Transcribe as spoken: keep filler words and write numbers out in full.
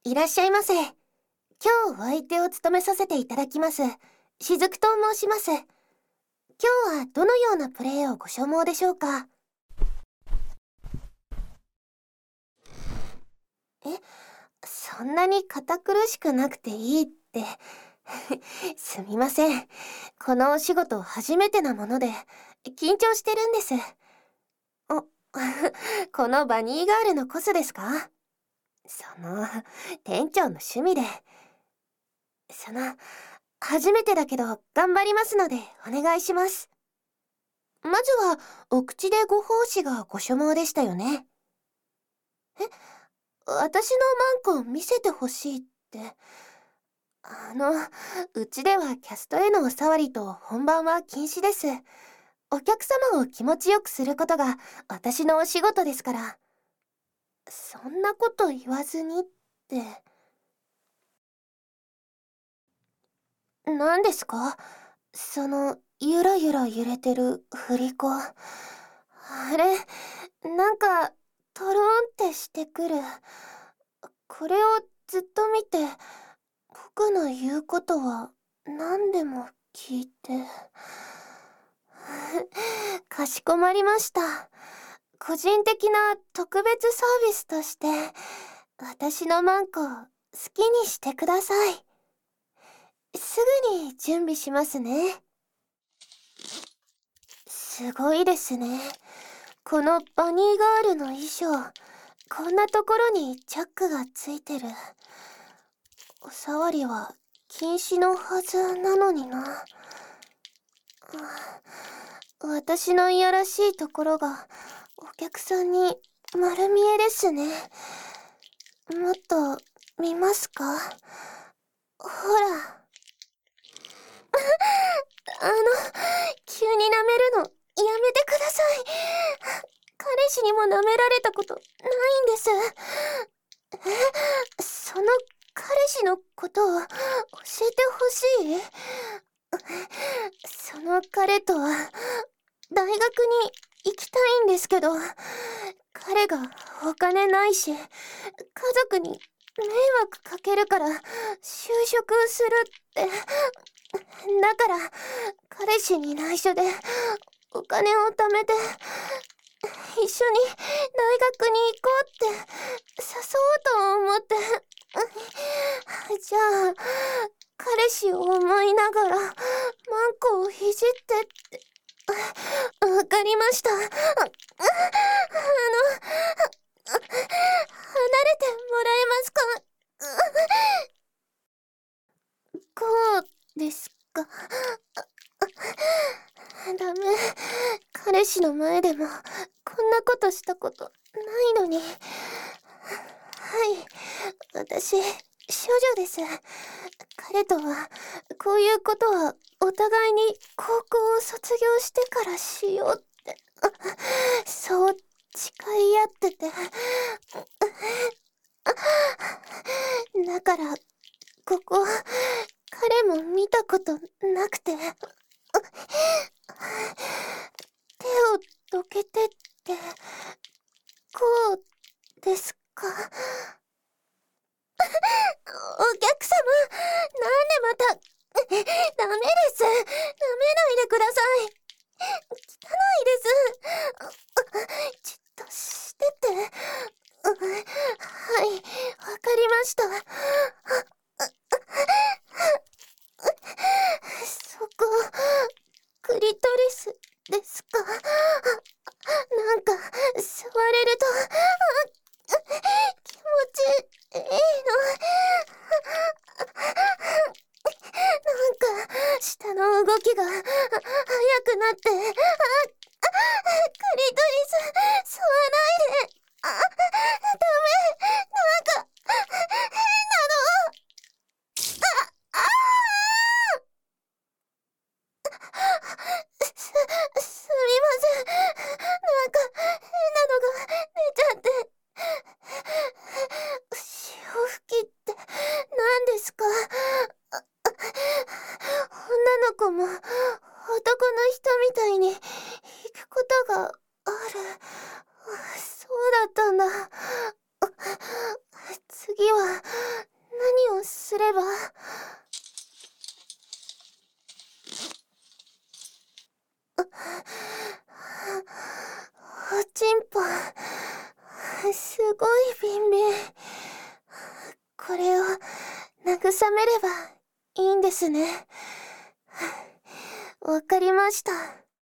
いらっしゃいませ。今日お相手を務めさせていただきます、しずくと申します。今日はどのようなプレーをご所望でしょうか？え、そんなに堅苦しくなくていいって。すみません。このお仕事初めてなもので、緊張してるんです。お、このバニーガールのコスですか？その、店長の趣味で。その、初めてだけど頑張りますのでお願いします。まずは、お口でご奉仕がご所望でしたよね。え、私のマンコ見せてほしいって。あの、うちではキャストへのお触りと本番は禁止です。お客様を気持ちよくすることが私のお仕事ですから。そんなこと言わずにって。何ですか？その、ゆらゆら揺れてる振り子。あれ、なんか、トローンってしてくる。これをずっと見て、僕の言うことは何でも聞いて。かしこまりました。個人的な特別サービスとして、私のマンコを好きにしてください。すぐに準備しますね。すごいですね。このバニーガールの衣装、こんなところにチャックがついてる。お触りは禁止のはずなのにな。私のいやらしいところがお客さんに丸見えですね。もっと見ますか？ほら。あの、急に舐めるのやめてください。彼氏にも舐められたことないんです。え、その彼氏のことを教えてほしい？その彼とは大学に行きたいんですけど、彼がお金ないし、家族に迷惑かけるから就職するって。だから、彼氏に内緒でお金を貯めて、一緒に大学に行こうって誘おうと思って。じゃあ、彼氏を思いながらマンコをいじってって。わかりました。あ、あの、離れてもらえますか？こうですか？ダメ。彼氏の前でもこんなことしたことないのに。はい、私、処女です。彼とはこういうことはお互いに高校を卒業してからしようって、そう誓い合ってて。だからここ彼も見たことなくて、手をどけてって。こうですか？お客様、なんでまた。ダメです。舐めないでください。汚いです。じっとしてて。はい、わかりました。そこ、クリトリスですか？なんか、触れると、気持ちいいの。なんか、下の動きが、速くなって、あ、クリトリス、吸わないで。あ、ダメ。なんか、変なの。あ、あーす、すみません。なんか、変なのが出ちゃって。潮吹きって何ですか？女の子もおちんぽ、すごいビンビン。これを慰めればいいんですね。わかりました。